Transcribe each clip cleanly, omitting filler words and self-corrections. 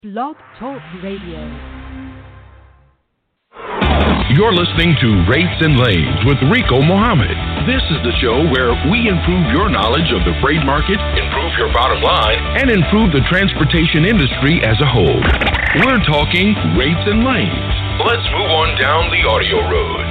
Blog Talk Radio. You're listening to Rates and Lanes with Rico Muhammad. This is the show where we improve your knowledge of the freight market, improve your bottom line, and improve the transportation industry as a whole. We're talking rates and lanes. Let's move on down the audio road.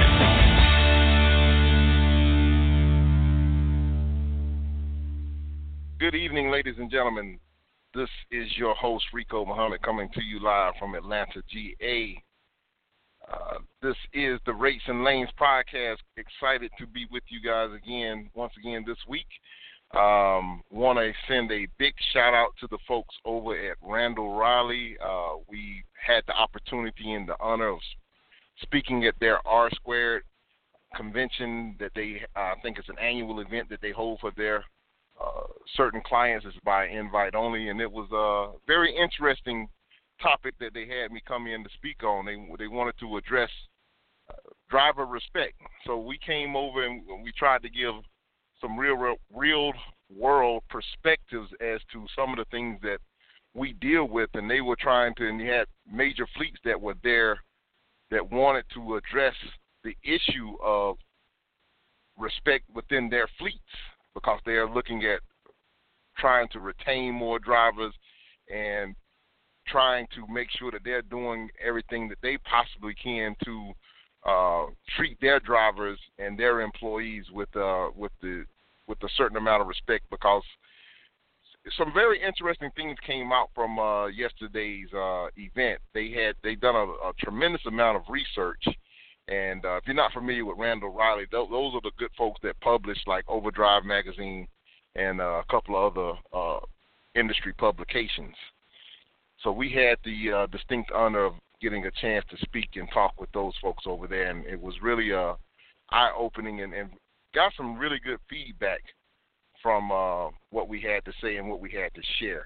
Good evening, ladies and gentlemen. This is your host, Rico Muhammad, coming to you live from Atlanta, GA. This is the Rates and Lanes podcast. Excited to be with you guys once again this week. Want to send a big shout out to the folks over at Randall Riley. We had the opportunity and the honor of speaking at their R Squared convention that they, I think it's an annual event that they hold for their certain clients. Is by invite only, and it was a very interesting topic that they had me come in to speak on. They wanted to address driver respect. So we came over and we tried to give some real world perspectives as to some of the things that we deal with, and they were trying to, and you had major fleets that were there that wanted to address the issue of respect within their fleets, because they are looking at trying to retain more drivers and trying to make sure that they're doing everything that they possibly can to treat their drivers and their employees with a certain amount of respect, because some very interesting things came out from yesterday's event. They done a tremendous amount of research, and if you're not familiar with Randall Riley, those are the good folks that publish like Overdrive magazine and a couple of other industry publications. So we had the distinct honor of getting a chance to speak and talk with those folks over there, and it was really eye-opening and got some really good feedback from what we had to say and what we had to share.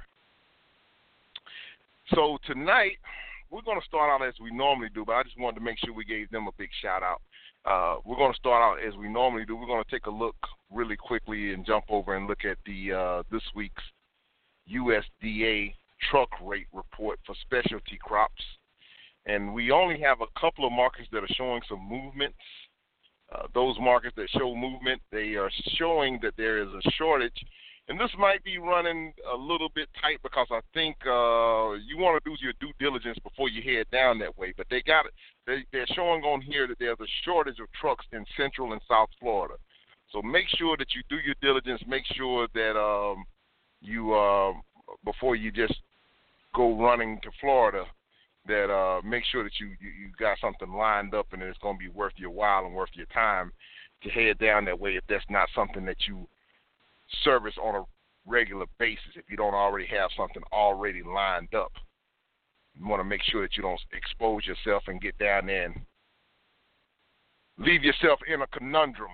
So tonight, we're going to start out as we normally do, but I just wanted to make sure we gave them a big shout-out. We're going to start out as we normally do. We're going to take a look really quickly and jump over and look at the this week's USDA truck rate report for specialty crops. And we only have a couple of markets that are showing some movements. Those markets that show movement, they are showing that there is a shortage. And this might be running a little bit tight, because I think you want to do your due diligence before you head down that way. But they're showing on here that there's a shortage of trucks in Central and South Florida. So make sure that you do your diligence. Make sure that you before you just go running to Florida, that make sure that you got something lined up and it's going to be worth your while and worth your time to head down that way, if that's not something that you service on a regular basis. If you don't already have something already lined up, you want to make sure that you don't expose yourself and get down there and leave yourself in a conundrum.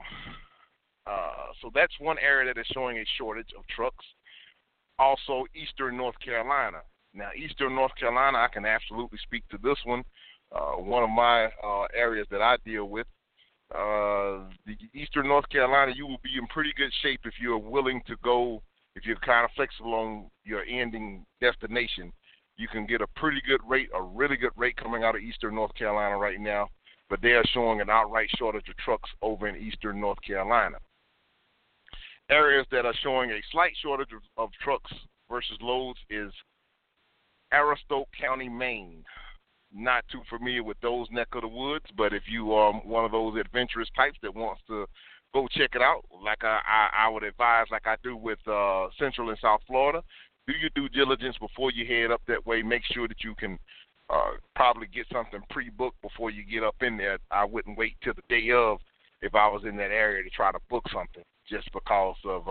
So that's one area that is showing a shortage of trucks. Also, Eastern North Carolina. Now, Eastern North Carolina, I can absolutely speak to this one. One of my areas that I deal with. The Eastern North Carolina, you will be in pretty good shape if you're willing to go, if you're kind of flexible on your ending destination. You can get a pretty good rate, a really good rate coming out of Eastern North Carolina right now, but they are showing an outright shortage of trucks over in Eastern North Carolina. Areas that are showing a slight shortage of trucks versus loads is Aroostook County, Maine. Not too familiar with those neck of the woods, but if you are one of those adventurous types that wants to go check it out, like I would advise, like I do with Central and South Florida, do your due diligence before you head up that way. Make sure that you can probably get something pre-booked before you get up in there. I wouldn't wait till the day of if I was in that area to try to book something, just because of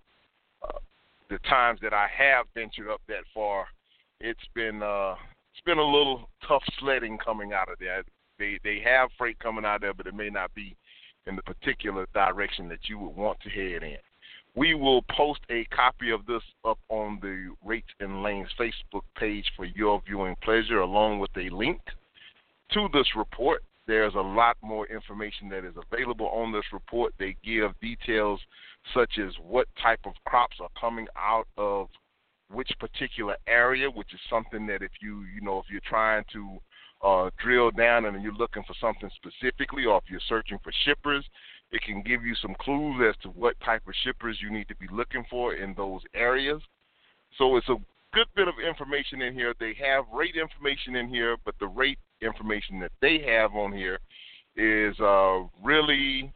the times that I have ventured up that far. It's been a little tough sledding coming out of there. They have freight coming out of there, but it may not be in the particular direction that you would want to head in. We will post a copy of this up on the Rates and Lanes Facebook page for your viewing pleasure, along with a link to this report. There's a lot more information that is available on this report. They give details such as what type of crops are coming out of which particular area, which is something that if you're trying to drill down and you're looking for something specifically, or if you're searching for shippers, it can give you some clues as to what type of shippers you need to be looking for in those areas. So it's a good bit of information in here. They have rate information in here, but the rate information that they have on here is really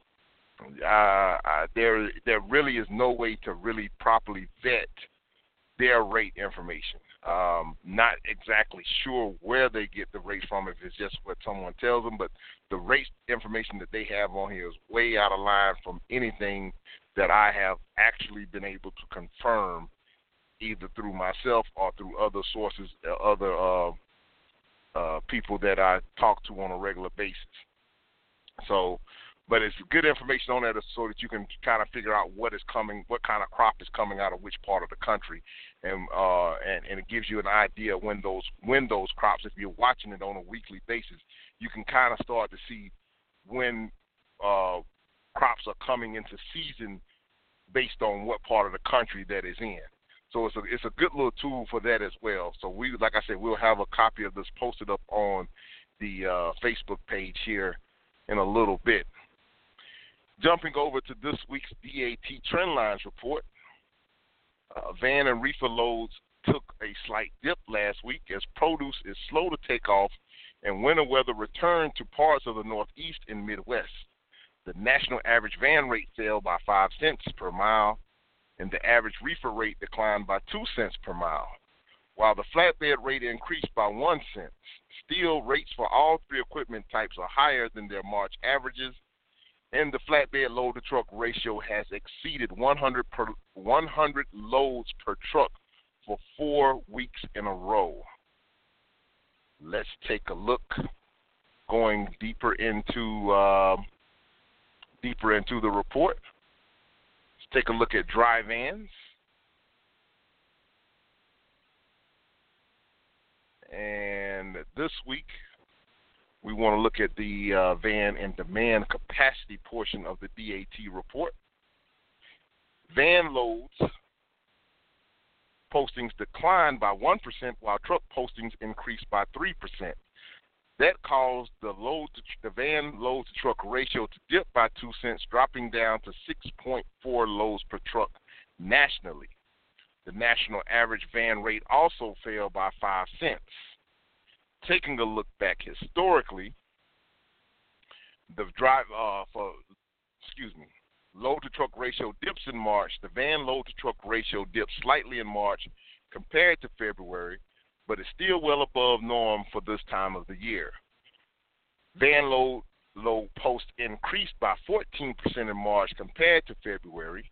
there really is no way to really properly vet their rate information. Not exactly sure where they get the rates from, if it's just what someone tells them, but the rate information that they have on here is way out of line from anything that I have actually been able to confirm, either through myself or through other sources, other people that I talk to on a regular basis. So, but it's good information on there so that you can kind of figure out what is coming, what kind of crop is coming out of which part of the country, and it gives you an idea when those crops, if you're watching it on a weekly basis, you can kind of start to see when crops are coming into season based on what part of the country that is in. So it's a good little tool for that as well. So like I said, we'll have a copy of this posted up on the Facebook page here in a little bit. Jumping over to this week's DAT Trendlines report, van and reefer loads took a slight dip last week as produce is slow to take off and winter weather returned to parts of the Northeast and Midwest. The national average van rate fell by 5 cents per mile, and the average reefer rate declined by 2 cents per mile, while the flatbed rate increased by 1 cent. Still, rates for all three equipment types are higher than their March averages, and the flatbed load-to-truck ratio has exceeded 100 loads per truck for 4 weeks in a row. Let's take a look, going deeper into the report. Let's take a look at dry vans. And this week, we want to look at the van and demand capacity portion of the DAT report. Van loads postings declined by 1%, while truck postings increased by 3%. That caused the van load to truck ratio to dip by 2 cents, dropping down to 6.4 loads per truck nationally. The national average van rate also fell by 5 cents. Taking a look back historically, the load-to-truck ratio dips in March. The van load-to-truck ratio dips slightly in March compared to February, but is still well above norm for this time of the year. Van load post increased by 14% in March compared to February,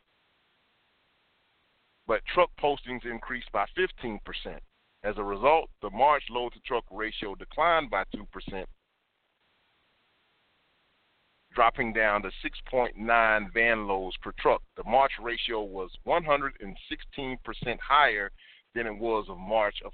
but truck postings increased by 15%. As a result, the March load-to-truck ratio declined by 2%, dropping down to 6.9 van loads per truck. The March ratio was 116% higher than it was of March of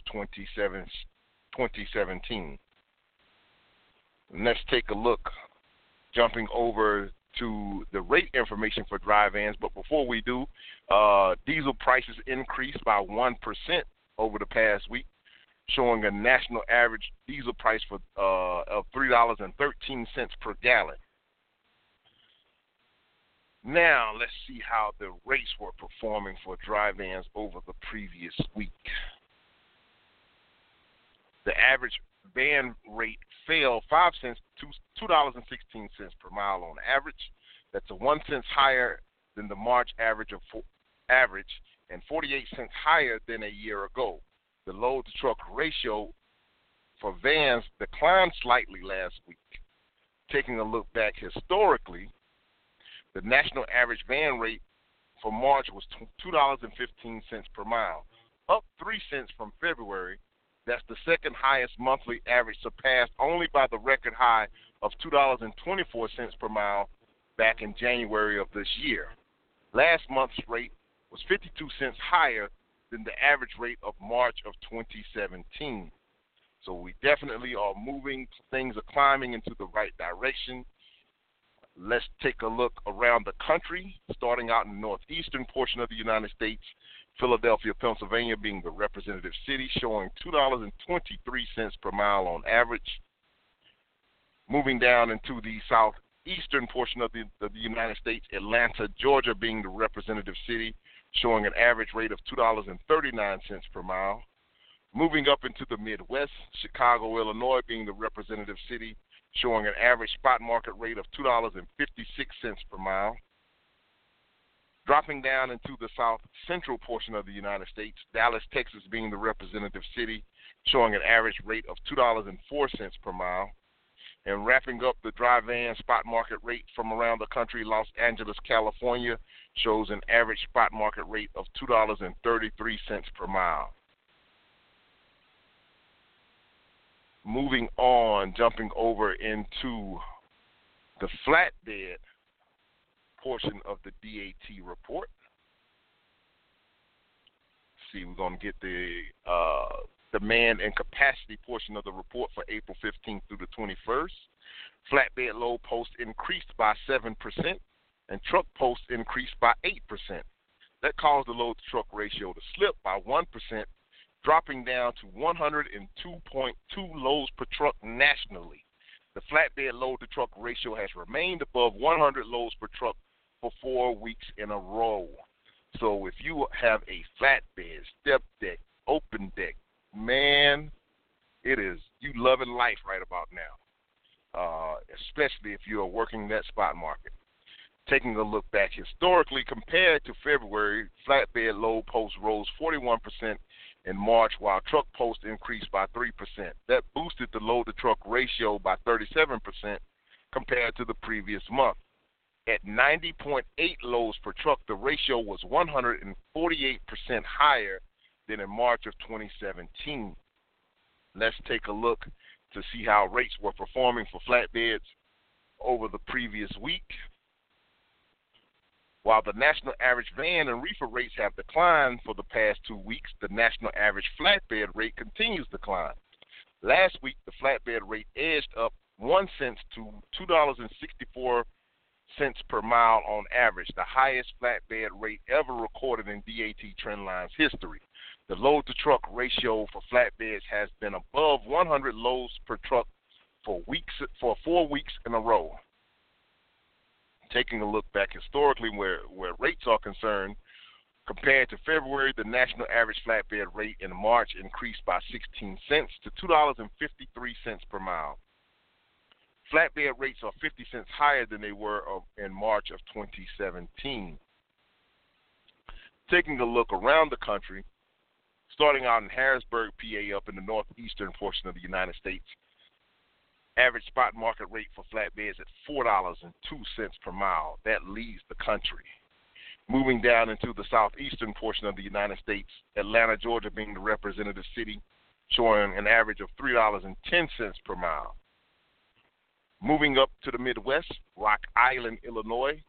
2017. And let's take a look, jumping over to the rate information for dry vans. But before we do, diesel prices increased by 1% over the past week, showing a national average diesel price of $3.13 per gallon. Now, let's see how the rates were performing for dry vans over the previous week. The average van rate fell 5 cents to $2.16 per mile on average. That's a 1 cent higher than the March average and 48 cents higher than a year ago. The load-to-truck ratio for vans declined slightly last week. Taking a look back historically, the national average van rate for March was $2.15 per mile, up 3 cents from February. That's the second highest monthly average, surpassed only by the record high of $2.24 per mile back in January of this year. Last month's rate was 52 cents higher than the average rate of March of 2017. So we definitely are moving, things are climbing into the right direction. Let's take a look around the country, starting out in the northeastern portion of the United States. Philadelphia, Pennsylvania being the representative city, showing $2.23 per mile on average. Moving down into the southeastern portion of the United States, Atlanta, Georgia being the representative city, showing an average rate of $2.39 per mile. Moving up into the Midwest, Chicago, Illinois being the representative city, showing an average spot market rate of $2.56 per mile. Dropping down into the south central portion of the United States, Dallas, Texas being the representative city, showing an average rate of $2.04 per mile. And wrapping up the dry van spot market rate from around the country, Los Angeles, California, shows an average spot market rate of $2.33 per mile. Moving on, jumping over into the flatbed portion of the DAT report. See, we're going to get the demand and capacity portion of the report for April 15th through the 21st. Flatbed load posts increased by 7%, and truck posts increased by 8%. That caused the load-to-truck ratio to slip by 1%, dropping down to 102.2 loads per truck nationally. The flatbed load-to-truck ratio has remained above 100 loads per truck for 4 weeks in a row. So if you have a flatbed, step deck, open deck, man, it is you loving life right about now, especially if you are working that spot market. Taking a look back historically, compared to February, flatbed load posts rose 41% in March, while truck posts increased by 3%. That boosted the load-to-truck ratio by 37% compared to the previous month. At 90.8 loads per truck, the ratio was 148% higher than in March of 2017. Let's take a look to see how rates were performing for flatbeds over the previous week. While the national average van and reefer rates have declined for the past 2 weeks, the national average flatbed rate continues to climb. Last week, the flatbed rate edged up 1 cent to $2.64 per mile on average, the highest flatbed rate ever recorded in DAT Trendline's history. The load-to-truck ratio for flatbeds has been above 100 loads per truck for 4 weeks in a row. Taking a look back historically where rates are concerned, compared to February, the national average flatbed rate in March increased by 16 cents to $2.53 per mile. Flatbed rates are 50 cents higher than they were in March of 2017. Taking a look around the country, starting out in Harrisburg, PA, up in the northeastern portion of the United States, average spot market rate for flatbeds at $4.02 per mile. That leads the country. Moving down into the southeastern portion of the United States, Atlanta, Georgia being the representative city, showing an average of $3.10 per mile. Moving up to the Midwest, Rock Island, Illinois,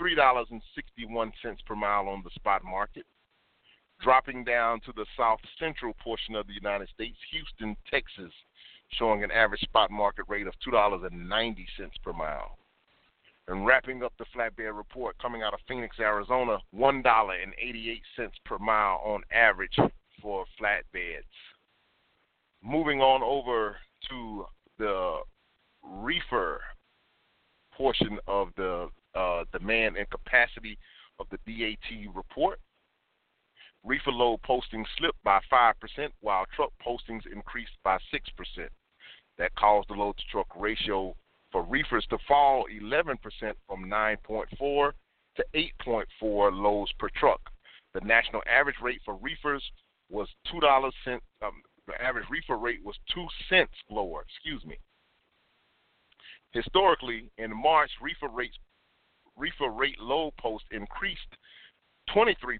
$3.61 per mile on the spot market. Dropping down to the south central portion of the United States, Houston, Texas, showing an average spot market rate of $2.90 per mile. And wrapping up the flatbed report, coming out of Phoenix, Arizona, $1.88 per mile on average for flatbeds. Moving on over to the reefer portion of the demand and capacity of the DAT report. Reefer load postings slipped by 5%, while truck postings increased by 6%. That caused the load-to-truck ratio for reefers to fall 11% from 9.4 to 8.4 loads per truck. The national average rate for reefers was the average reefer rate was 2 cents lower. Historically, in March, reefer rate load post increased 23%,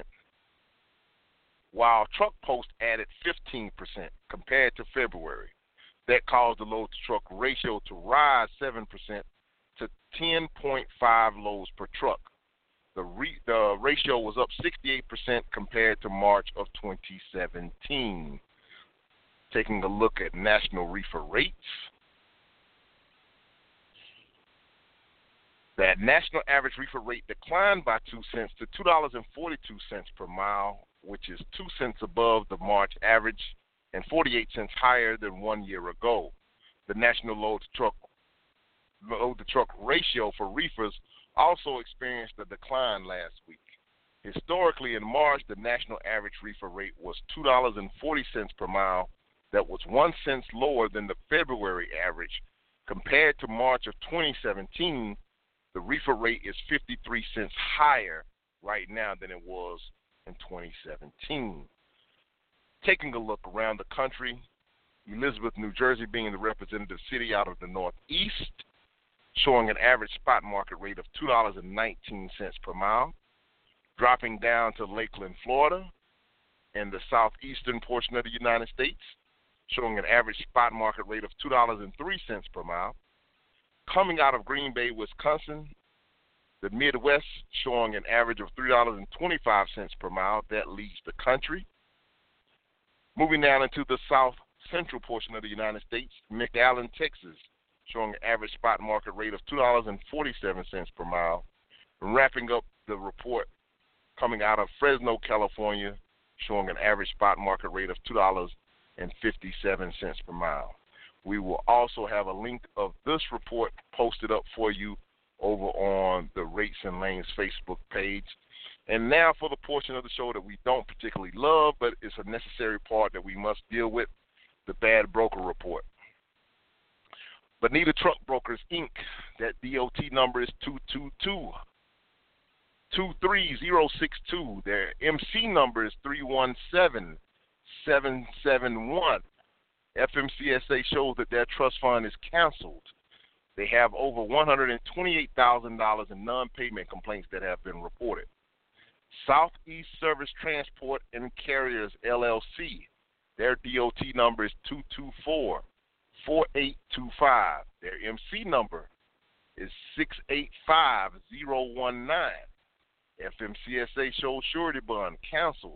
while truck post added 15% compared to February. That caused the load-to-truck ratio to rise 7% to 10.5 loads per truck. The ratio was up 68% compared to March of 2017. Taking a look at national reefer rates. That national average reefer rate declined by 2 cents to $2.42 per mile, which is 2 cents above the March average and 48 cents higher than 1 year ago. The national load-to-truck ratio for reefers also experienced a decline last week. Historically, in March, the national average reefer rate was $2.40 per mile. That was 1 cent lower than the February average. Compared to March of 2017, the reefer rate is 53 cents higher right now than it was in 2017. Taking a look around the country, Elizabeth, New Jersey being the representative city out of the Northeast, showing an average spot market rate of $2.19 per mile, dropping down to Lakeland, Florida, in the southeastern portion of the United States, showing an average spot market rate of $2.03 per mile. Coming out of Green Bay, Wisconsin, the Midwest showing an average of $3.25 per mile. That leads the country. Moving down into the south central portion of the United States, McAllen, Texas, showing an average spot market rate of $2.47 per mile. Wrapping up the report, coming out of Fresno, California, showing an average spot market rate of $2.57 per mile. We will also have a link of this report posted up for you over on the Rates and Lanes Facebook page. And now for the portion of the show that we don't particularly love, but it's a necessary part that we must deal with, the bad broker report. Bonita Truck Brokers, Inc., that DOT number is 222-23062. Their MC number is 317771. FMCSA shows that their trust fund is canceled. They have over $128,000 in non-payment complaints that have been reported. Southeast Service Transport and Carriers, LLC. Their DOT number is 224-4825. Their MC number is 685019. FMCSA shows surety bond canceled.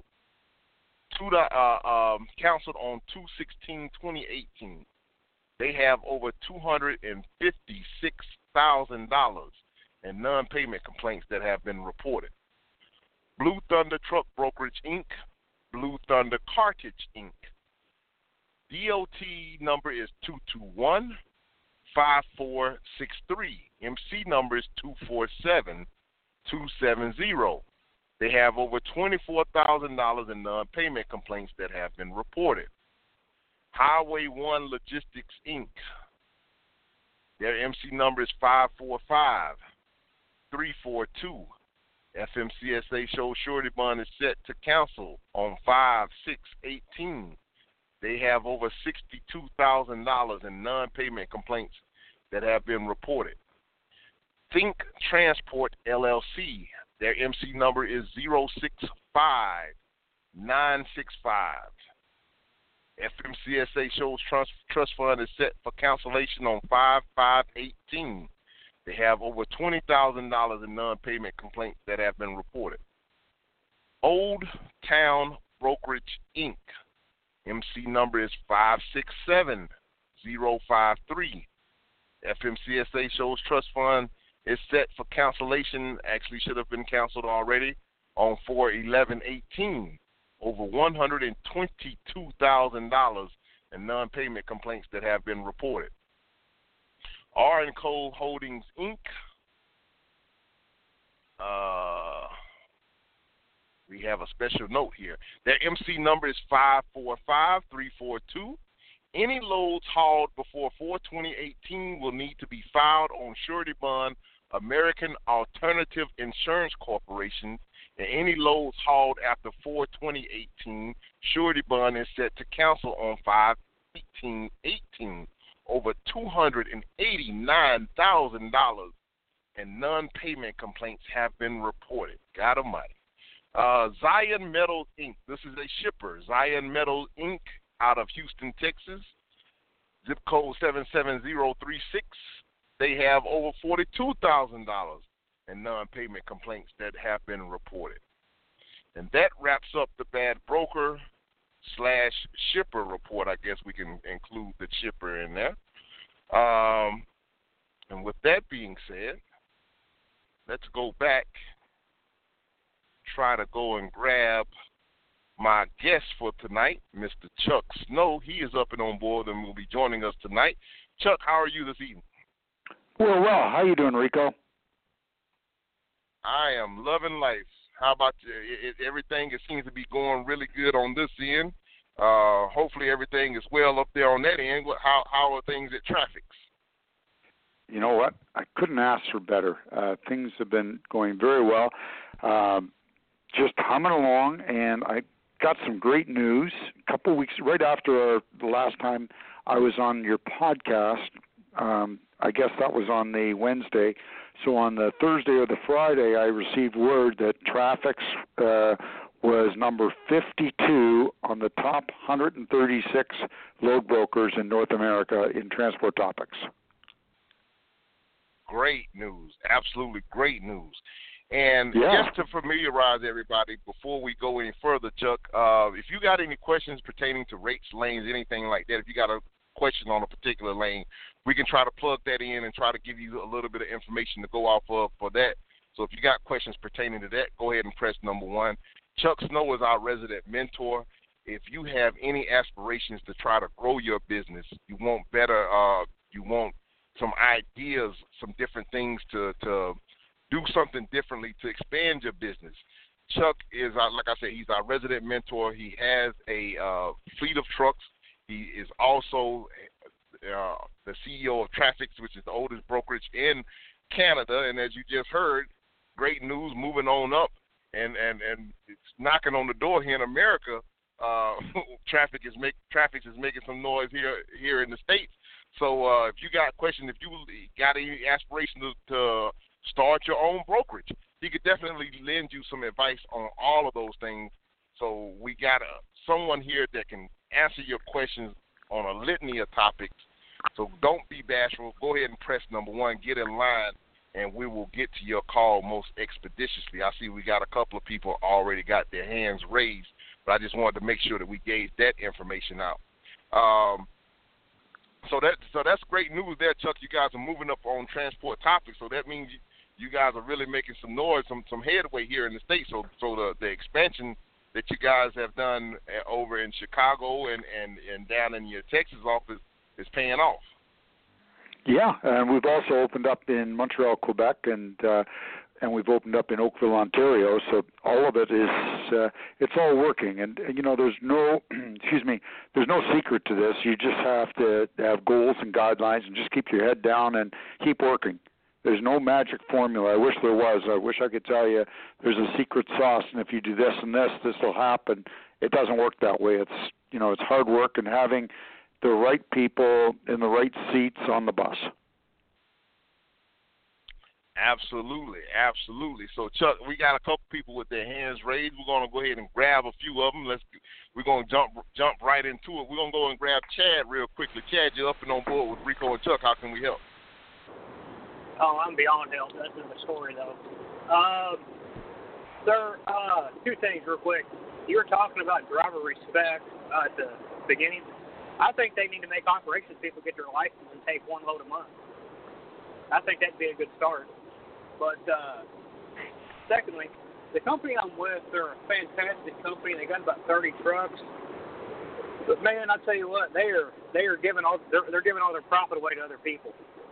Canceled on 2/16/2018. They have over $256,000 in non-payment complaints that have been reported. Blue Thunder Truck Brokerage, Inc., Blue Thunder Cartage, Inc. DOT number is 221-5463. MC number is 247270. They have over $24,000 in non-payment complaints that have been reported. Highway 1 Logistics, Inc. Their MC number is 545342. FMCSA shows surety bond is set to cancel on 5/6/18. They have over $62,000 in non-payment complaints that have been reported. Think Transport, LLC. Their MC number is 065965. FMCSA shows trust fund is set for cancellation on 5/5/18. They have over $20,000 in non-payment complaints that have been reported. Old Town Brokerage, Inc. MC number is 567053. FMCSA shows trust fund is set for cancellation, actually should have been canceled already, on 4/11/18. Over $122,000 in non-payment complaints that have been reported. R&Co Holdings, Inc. We have a special note here. Their MC number is 545342. Any loads hauled before 4/20/18 will need to be filed on surety bond American Alternative Insurance Corporation, and any loads hauled after 4/20/18, surety bond is set to cancel on 5/18/18. Over $289,000 in non-payment complaints have been reported. God almighty. Zion Metals, Inc. This is a shipper. Zion Metals, Inc. out of Houston, Texas. Zip code 77036. They have over $42,000 in non-payment complaints that have been reported. And that wraps up the bad broker / shipper report. I guess we can include the shipper in there. And with that being said, let's go back, try to go and grab my guest for tonight, Mr. Chuck Snow. He is up and on board and will be joining us tonight. Chuck, how are you this evening? Well, how you doing, Rico? I am loving life. How about you? Everything seems to be going really good on this end. Hopefully everything is well up there on that end. How are things at Traffics? You know what? I couldn't ask for better. Things have been going very well. Just humming along, and I got some great news. A couple of weeks, right after the last time I was on your podcast, I guess that was on the Wednesday. So on the Thursday or the Friday, I received word that Traffics was number 52 on the top 136 load brokers in North America in Transport Topics. Great news. Absolutely great news. And yeah. Just to familiarize everybody before we go any further, Chuck, if you got any questions pertaining to rates, lanes, anything like that, if you got a question on a particular lane, we can try to plug that in and try to give you a little bit of information to go off of for that. So if you got questions pertaining to that, go ahead and press number 1. Chuck Snow is our resident mentor. If you have any aspirations to try to grow your business, you want better, you want some ideas, some different things to do something differently to expand your business. Chuck is, like I said, he's our resident mentor. He has a fleet of trucks. He is also the CEO of Traffics, which is the oldest brokerage in Canada. And as you just heard, great news, moving on up and it's knocking on the door here in America. Traffics is making some noise here in the States. So if you got questions, if you got any aspirations to start your own brokerage, he could definitely lend you some advice on all of those things. So we got someone here that can answer your questions on a litany of topics. So don't be bashful. Go ahead and press number 1, get in line, and we will get to your call most expeditiously. I see we got a couple of people already got their hands raised, but I just wanted to make sure that we gave that information out. So that's great news there, Chuck. You guys are moving up on Transport Topics, so that means you guys are really making some noise, some headway here in the States. So the expansion that you guys have done over in Chicago and down in your Texas office is paying off. Yeah, and we've also opened up in Montreal, Quebec, and we've opened up in Oakville, Ontario. So all of it is it's all working, and you know there's no there's no secret to this. You just have to have goals and guidelines and just keep your head down and keep working. There's no magic formula. I wish there was. I wish I could tell you there's a secret sauce, and if you do this and this will happen. It doesn't work that way. It's hard work and having the right people in the right seats on the bus. Absolutely. So, Chuck, we got a couple people with their hands raised. We're going to go ahead and grab a few of them. We're going to jump right into it. We're going to go and grab Chad real quickly. Chad, you're up and on board with Rico and Chuck. How can we help? Oh, I'm beyond help. That's in the story, though. Sir, 2 things real quick. You were talking about driver respect at the beginning. I think they need to make operations people get their license and take 1 load a month. I think that'd be a good start. But secondly, the company I'm with, they're a fantastic company. They got about 30 trucks. But man, I tell you what, they're giving all their profit away to other people.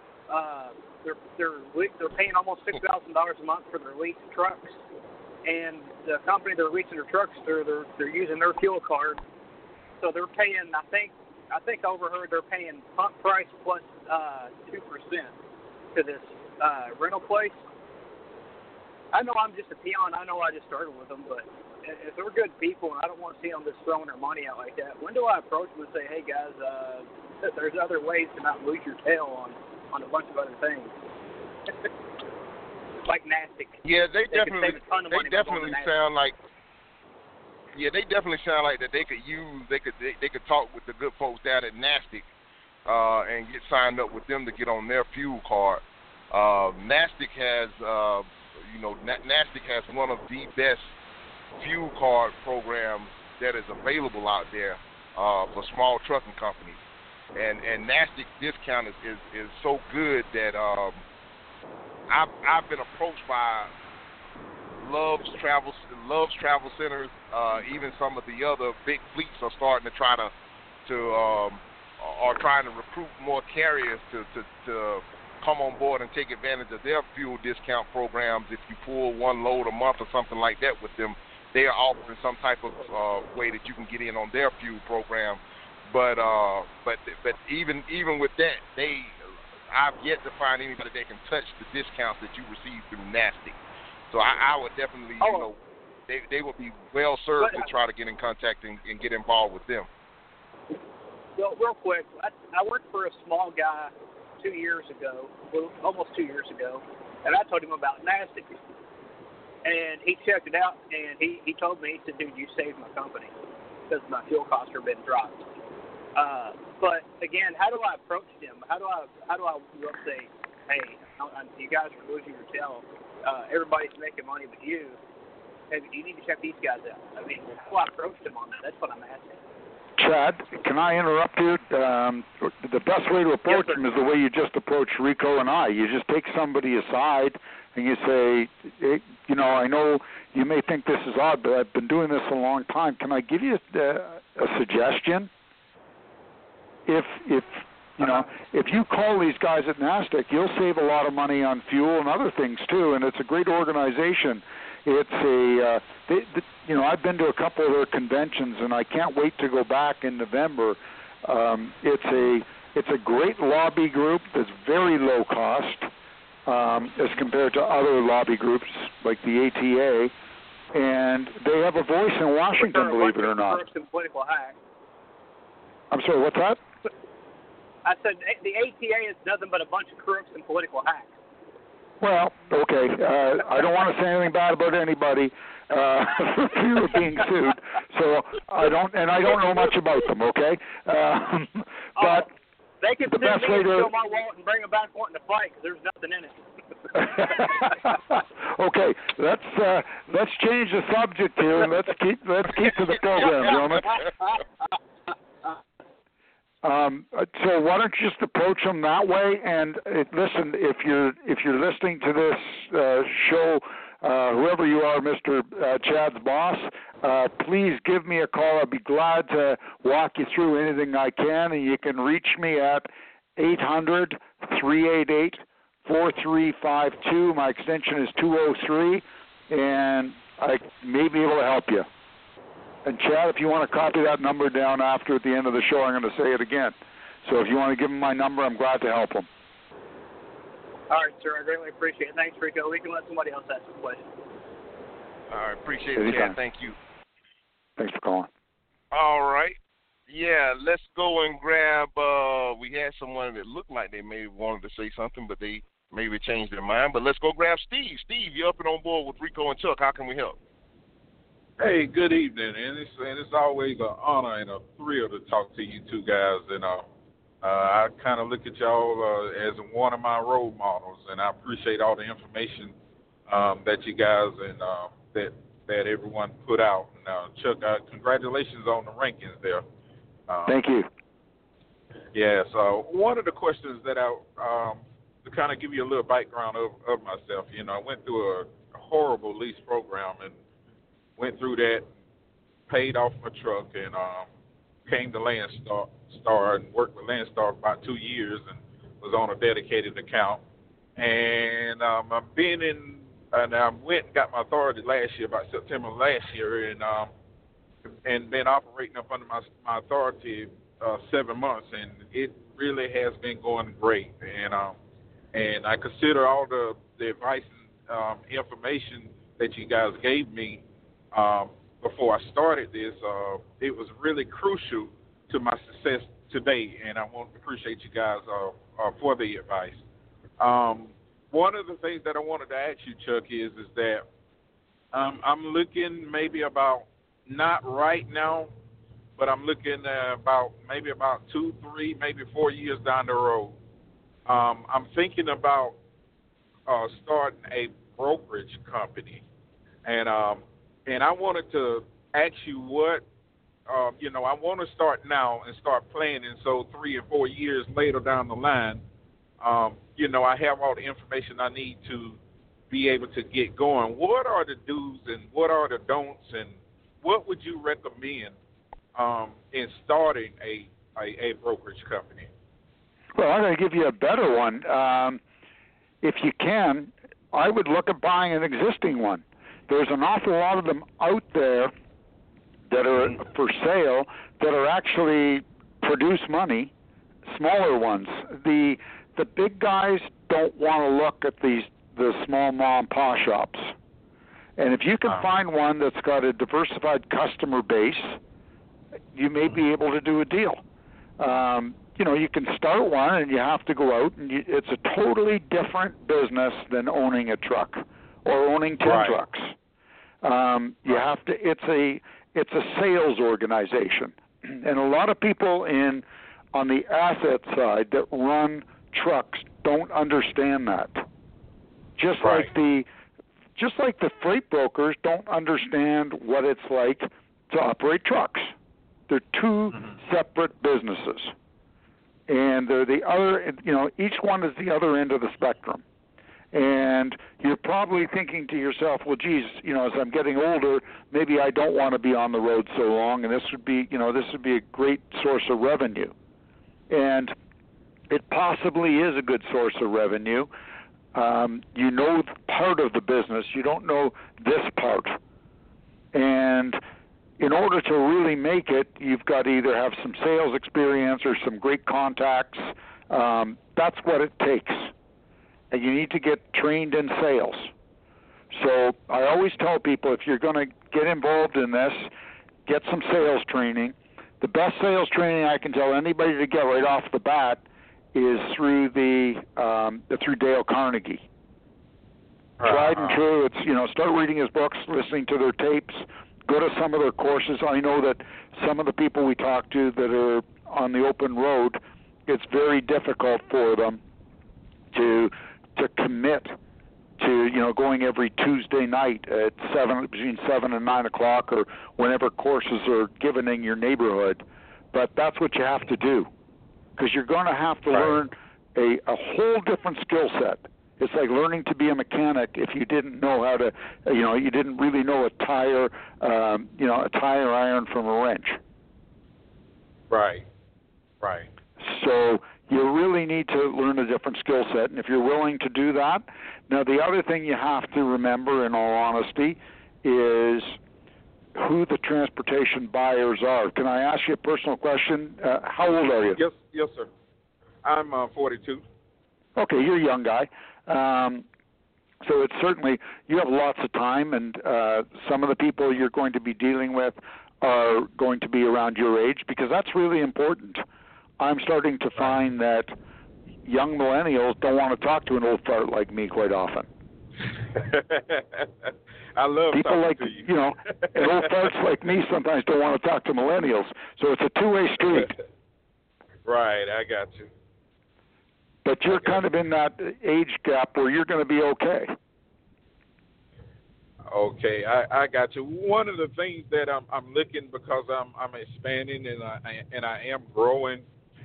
They're paying almost $6,000 a month for their leased trucks, and the company they're leasing their trucks through, they're using their fuel card. So they're paying, I think overheard they're paying pump price plus 2% to this rental place. I know I'm just a peon. I know I just started with them, but if they're good people and I don't want to see them just throwing their money out like that, when do I approach them and say, hey guys, there's other ways to not lose your tail on a bunch of other things? Like NASTC. Yeah, they definitely sound like. Yeah, they definitely sound like that. They could talk with the good folks down at NASTC and get signed up with them to get on their fuel card. NASTC has, NASTC has one of the best fuel card programs that is available out there for small trucking companies. And NASTC discount is so good that I've been approached by Love's Travel Centers. Even some of the other big fleets are starting to try to are trying to recruit more carriers to come on board and take advantage of their fuel discount programs. If you pull one load a month or something like that with them, they are offering some type of way that you can get in on their fuel program. But even with that, I've yet to find anybody that can touch the discounts that you receive through NASTC. So I would definitely, they would be well served to try to get in contact and get involved with them. Well, real quick, I worked for a small guy 2 years ago, almost 2 years ago, and I told him about NASTC. And he checked it out, and he told me, he said, dude, you saved my company because my fuel costs are been dropped. But, again, how do I approach them? How do I say, hey, you guys are losing your tail. Everybody's making money but you. And you need to check these guys out. I mean, how do I approach them on that? That's what I'm asking. Chad, can I interrupt you? The best way to approach them is the way you just approached Rico and I. You just take somebody aside and you say, hey, I know you may think this is odd, but I've been doing this a long time. Can I give you a suggestion? If you call these guys at NASTC, you'll save a lot of money on fuel and other things too, and it's a great organization. It's I've been to a couple of their conventions, and I can't wait to go back in November. It's a great lobby group that's very low cost as compared to other lobby groups like the ATA, and they have a voice in Washington, believe it or not. I'm sorry, what's that? I said the ATA is nothing but a bunch of crooks and political hacks. Well, okay. I don't want to say anything bad about anybody for fear of being sued. So I don't know much about them. Okay, but they can the best way to steal my wallet and bring them back wanting to fight because there's nothing in it. Okay, let's change the subject here and let's keep to the program, gentlemen. So why don't you just approach them that way? And listen, if you're listening to this show, whoever you are, Mr. Chad's boss, please give me a call. I'd be glad to walk you through anything I can, and you can reach me at 800-388-4352. My extension is 203, and I may be able to help you. And, Chad, if you want to copy that number down after at the end of the show, I'm going to say it again. So if you want to give them my number, I'm glad to help them. All right, sir. I greatly appreciate it. Thanks, Rico. We can let somebody else ask a question. All right. Appreciate it, Chad. Thank you. Thanks for calling. All right. Yeah, let's go and grab we had someone that looked like they maybe wanted to say something, but they maybe changed their mind. But let's go grab Steve. Steve, you're up and on board with Rico and Chuck. How can we help? Hey, good evening, and it's always an honor and a thrill to talk to you two guys. And I kind of look at y'all as one of my role models, and I appreciate all the information that you guys and that everyone put out. Now, Chuck, congratulations on the rankings there. Thank you. Yeah. So one of the questions that to kind of give you a little background of myself, I went through a horrible lease program and went through that, paid off my truck, and came to Landstar and worked with Landstar for about 2 years and was on a dedicated account. And I went and got my authority last year, about September last year, and been operating up under my authority 7 months, and it really has been going great. And I consider all the advice and information that you guys gave me before I started this, it was really crucial to my success today, and I want to appreciate you guys for the advice. One of the things that I wanted to ask you, Chuck, is that I'm looking maybe about, not right now, but I'm looking about 2, 3, maybe 4 years down the road. I'm thinking about starting a brokerage company, and I wanted to ask you what, I want to start now and start planning so 3 or 4 years later down the line, you know, I have all the information I need to be able to get going. What are the do's and what are the don'ts, and what would you recommend in starting a brokerage company? Well, I'm going to give you a better one. If you can, I would look at buying an existing one. There's an awful lot of them out there that are for sale that are actually produce money, smaller ones. The big guys don't want to look at the small mom and pop shops. And if you can find one that's got a diversified customer base, you may be able to do a deal. You know, you can start one and you have to go out, and it's a totally different business than owning a truck or owning 10 trucks. You have to. It's a sales organization, and a lot of people on the asset side that run trucks don't understand that. Just like the freight brokers don't understand what it's like to operate trucks. They're two separate businesses. And they're the other, you know, each one is the other end of the spectrum. And you're probably thinking to yourself, well, geez, you know, as I'm getting older, maybe I don't want to be on the road so long, and this would be a great source of revenue. And it possibly is a good source of revenue. You know part of the business. You don't know this part. And in order to really make it, you've got to either have some sales experience or some great contacts. That's what it takes. And you need to get trained in sales. So I always tell people, if you're going to get involved in this, get some sales training. The best sales training I can tell anybody to get right off the bat is through through Dale Carnegie. Tried and true. It's, you know, start reading his books, listening to their tapes, go to some of their courses. I know that some of the people we talk to that are on the open road, it's very difficult for them to commit to, you know, going every Tuesday night at between 7 and 9 o'clock, or whenever courses are given in your neighborhood. But that's what you have to do, because you're going to have to learn a whole different skill set. It's like learning to be a mechanic if you didn't know how to, you know, you didn't really know a tire iron from a wrench. Right. So you really need to learn a different skill set, and if you're willing to do that. Now, the other thing you have to remember, in all honesty, is who the transportation buyers are. Can I ask you a personal question? How old are you? Yes, sir. I'm 42. Okay, you're a young guy. So it's certainly, you have lots of time, and some of the people you're going to be dealing with are going to be around your age, because that's really important. I'm starting to find that young millennials don't want to talk to an old fart like me quite often. I love people like to you. You know, and old farts like me sometimes don't want to talk to millennials. So it's a two-way street. Right, I got you. But you're kind of in that age gap where you're going to be okay. Okay, I got you. One of the things that I'm looking, because I'm expanding and I am growing,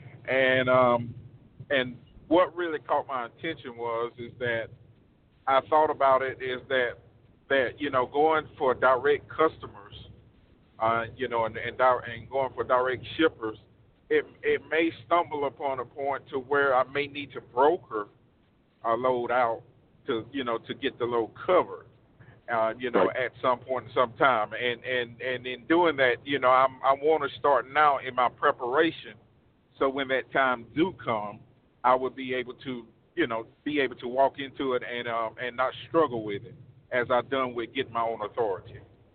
and what really caught my attention is that I thought about it is that you know, going for direct customers, you know, and going for direct shippers, it may stumble upon a point to where I may need to broker a load out to, you know, to get the load covered, you know, at some point in some time. And in doing that, you know, I want to start now in my preparation, so when that time do come, I would be able to, you know, walk into it and not struggle with it, as I've done with getting my own authority.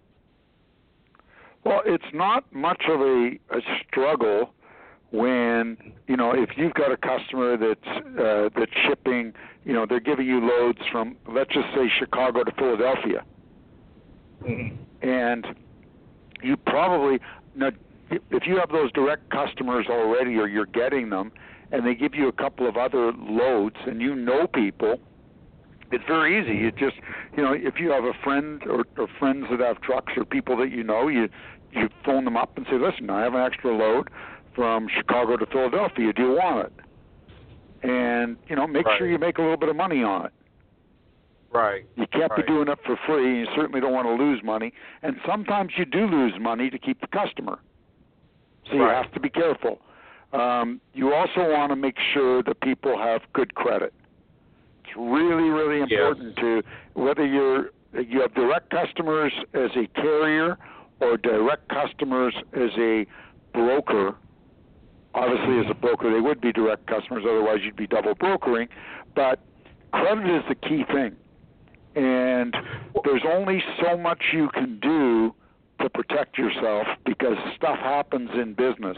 Well, it's not much of a struggle when, you know, if you've got a customer that's shipping, you know, they're giving you loads from, let's just say, Chicago to Philadelphia. Mm-hmm. And you probably, now, if you have those direct customers already, or you're getting them, and they give you a couple of other loads, and you know people, it's very easy. You just, you know, if you have a friend or friends that have trucks, or people that you know, you phone them up and say, listen, I have an extra load from Chicago to Philadelphia. Do you want it? and make sure you make a little bit of money on it. Right. You can't be doing it for free. You certainly don't want to lose money, and sometimes you do lose money to keep the customer. So you have to be careful. You also want to make sure that people have good credit. It's really, really important to whether you have direct customers as a carrier or direct customers as a broker. Obviously, as a broker, they would be direct customers. Otherwise, you'd be double brokering. But credit is the key thing. And there's only so much you can do to protect yourself because stuff happens in business.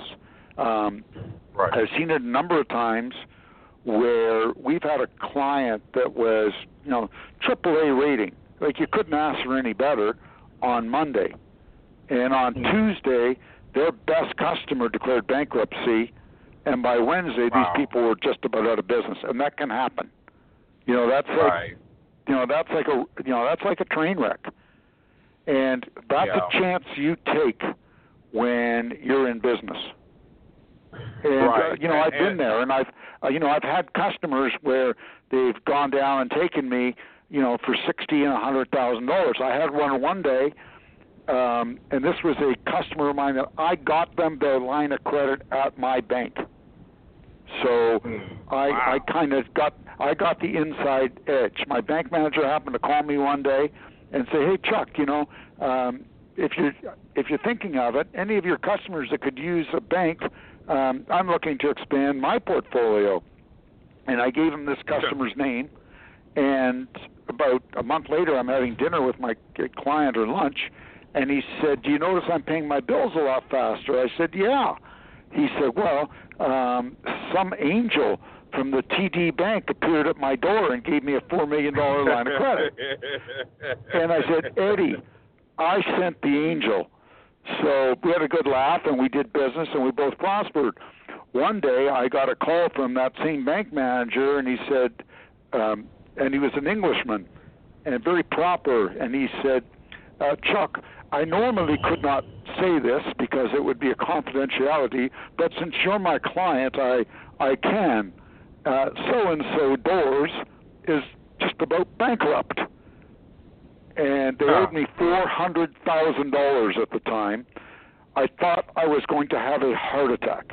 I've seen it a number of times where we've had a client that was, AAA rating. Like, you couldn't ask for any better on Monday. And on Tuesday, their best customer declared bankruptcy, and by Wednesday, these people were just about out of business. And that can happen. That's like, that's like a train wreck. And that's a chance you take when you're in business. And I've been there, and I've had customers where they've gone down and taken me, for $60,000 and $100,000. I had one day, and this was a customer of mine that I got them their line of credit at my bank. So I kind of got the inside edge. My bank manager happened to call me one day and say, "Hey, Chuck, if you're thinking of it, any of your customers that could use a bank, I'm looking to expand my portfolio." And I gave him this customer's name, and about a month later, I'm having dinner with my client or lunch, and he said, "Do you notice I'm paying my bills a lot faster?" I said, "Yeah." He said, "Well, some angel from the TD Bank appeared at my door and gave me a $4 million line of credit." And I said, "Eddie, I sent the angel." So we had a good laugh, and we did business, and we both prospered. One day, I got a call from that same bank manager, and he said, and he was an Englishman, and very proper, and he said, "Chuck, I normally could not say this because it would be a confidentiality, but since you're my client, I can. So-and-so Doors is just about bankrupt." And they owed me $400,000 at the time. I thought I was going to have a heart attack.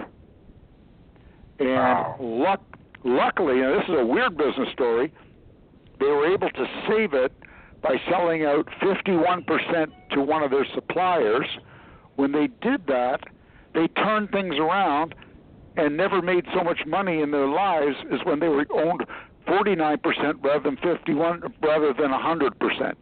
And luckily, and this is a weird business story, they were able to save it by selling out 51% to one of their suppliers. When they did that, they turned things around and never made so much money in their lives as when they were owned 49% rather than 100%.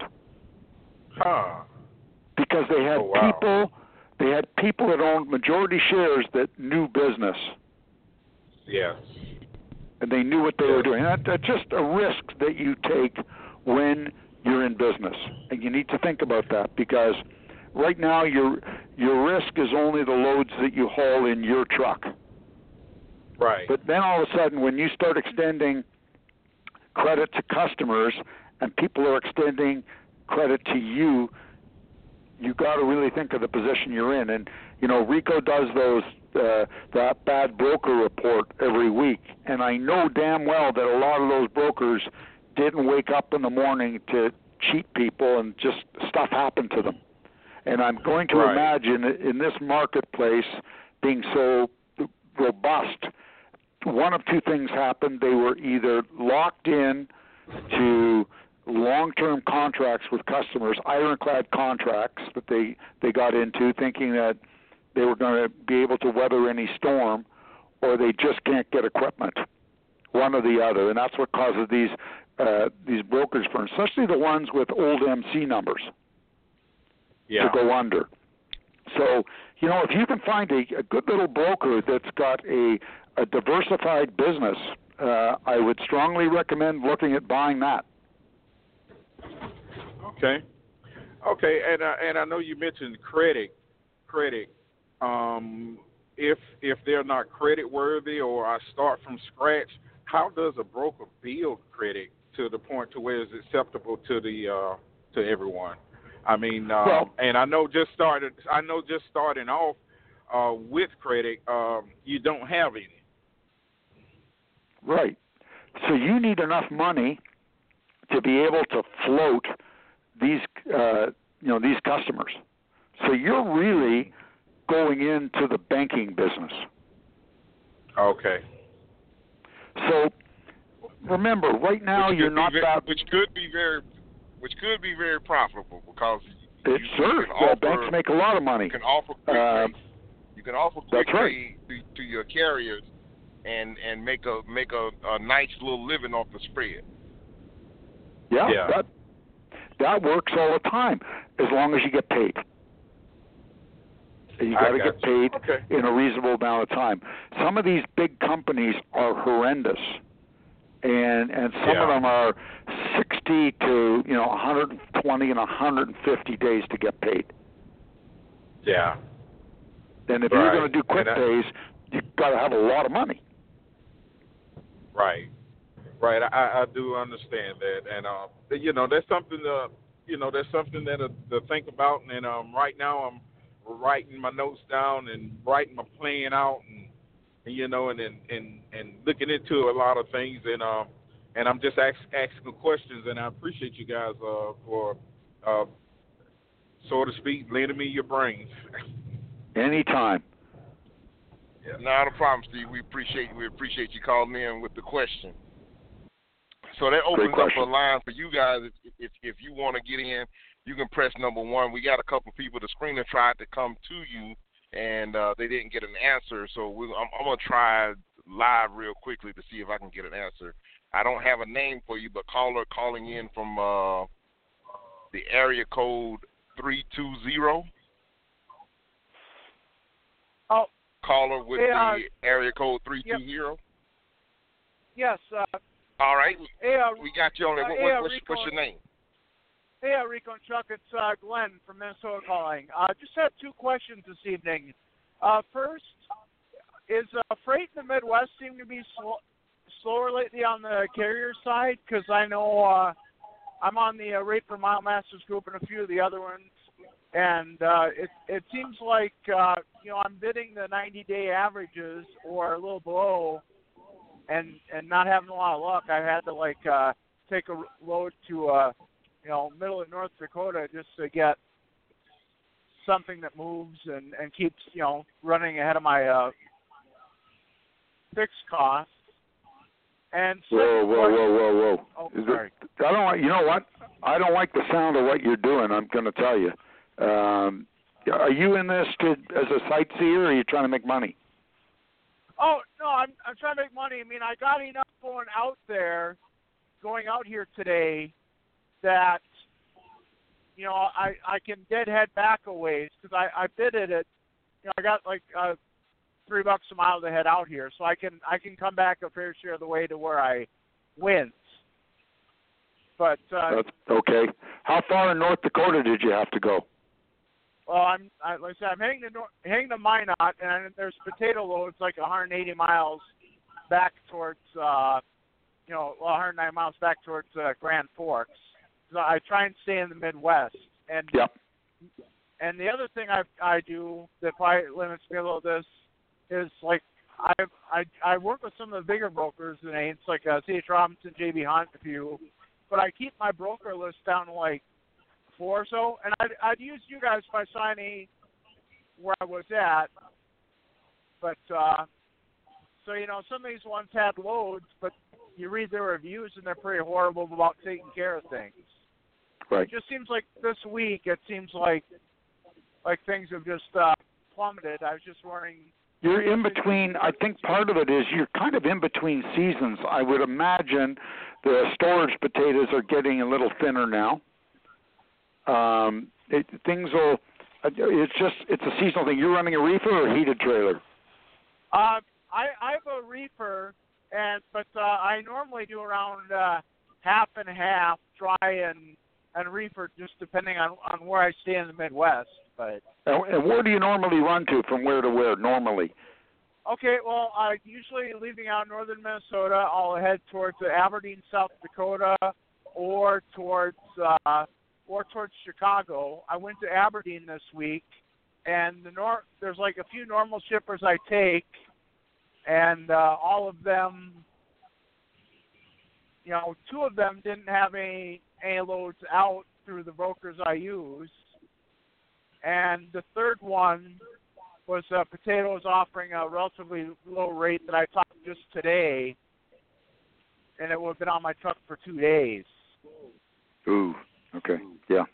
Because they had people that owned majority shares that knew business. Yes. And they knew what they were doing. That's just a risk that you take when you're in business. And you need to think about that because right now your risk is only the loads that you haul in your truck. Right. But then all of a sudden when you start extending credit to customers and people are extending credit to you, you got to really think of the position you're in. And, Rico does that bad broker report every week. And I know damn well that a lot of those brokers didn't wake up in the morning to cheat people and just stuff happened to them. And I'm going to imagine in this marketplace being so robust, one of two things happened. They were either locked in to long-term contracts with customers, ironclad contracts that they got into thinking that they were going to be able to weather any storm, or they just can't get equipment, one or the other. And that's what causes these brokerage firms, especially the ones with old MC numbers, to go under. So, if you can find a good little broker that's got a diversified business, I would strongly recommend looking at buying that. Okay, and I know you mentioned credit. If they're not credit worthy or I start from scratch, how does a broker build credit to the point to where it's acceptable to to everyone? I mean, and I know just starting off with credit, you don't have any. Right. So you need enough money to be able to float these, these customers. So you're really going into the banking business. Okay. So remember, right now you're not that. Which could be very profitable because banks make a lot of money. You can offer quick pay. You can offer quick pay to your carriers, and make a nice little living off the spread. Yeah. That works all the time as long as you get paid. You got to get paid in a reasonable amount of time. Some of these big companies are horrendous, and some of them are 60 to 120 and 150 days to get paid. Yeah. And if you're going to do quick pays, you've got to have a lot of money. Right. I do understand that, and that's something to think about. And right now I'm writing my notes down and writing my plan out, and looking into a lot of things, and I'm just asking questions. And I appreciate you guys for so to speak, lending me your brains. Anytime. Yeah, not a problem, Steve. We appreciate you calling in with the question. So that opens up a line for you guys. If you want to get in, you can press number 1. We got a couple of people. The screener tried to come to you, and they didn't get an answer. So I'm going to try live real quickly to see if I can get an answer. I don't have a name for you, but caller calling in from the area code 320. Oh. Caller with the area code 320. Yep. Yes. All right. Hey, we got you on there. What's your name? Hey, Rico and Chuck. It's Glenn from Minnesota calling. Just have 2 questions this evening. First, is freight in the Midwest seem to be slower lately on the carrier side? Because I know I'm on the Rate per Mile Masters group and a few of the other ones. And it seems like, I'm bidding the 90-day averages or a little below and not having a lot of luck. I had to, take a load to, middle of North Dakota just to get something that moves and keeps, running ahead of my fixed costs. And whoa. Oh, sorry. You know what? I don't like the sound of what you're doing, I'm going to tell you. Are you in this as a sightseer, or are you trying to make money? Oh, no, I'm trying to make money. I mean, I got enough going out here today that, I can deadhead back a ways because I bid it at, I got like $3 a mile to head out here, so I can come back a fair share of the way to where I win. But that's okay. How far in North Dakota did you have to go? Well, like I said, I'm heading to Minot, and there's potato loads like 180 miles back towards, 109 miles back towards Grand Forks. So I try and stay in the Midwest. And yep. And the other thing I do that probably limits me a little this is like I work with some of the bigger brokers and it's like C.H. Robinson, J.B. Hunt, a few, but I keep my broker list down to like 4 or so, and I'd use you guys if I saw any where I was at, but so some of these ones had loads, but you read their reviews and they're pretty horrible about taking care of things. Right. It just seems like this week it seems like things have just plummeted. I was just wondering. You're in between. I think part of it is you're kind of in between seasons. I would imagine the storage potatoes are getting a little thinner now. It's a seasonal thing. You're running a reefer or a heated trailer? I have a reefer, but I normally do around half and half, dry and reefer, just depending on where I stay in the Midwest. But and where do you normally run to, from where to where normally? Okay, well, usually leaving out northern Minnesota, I'll head towards Aberdeen, South Dakota, or towards Chicago. I went to Aberdeen this week, and there's like a few normal shippers I take, and all of them two of them didn't have any loads out through the brokers I use, and the third one was potatoes offering a relatively low rate that I talked just today, and it would have been on my truck for 2 days. Ooh, okay, yeah.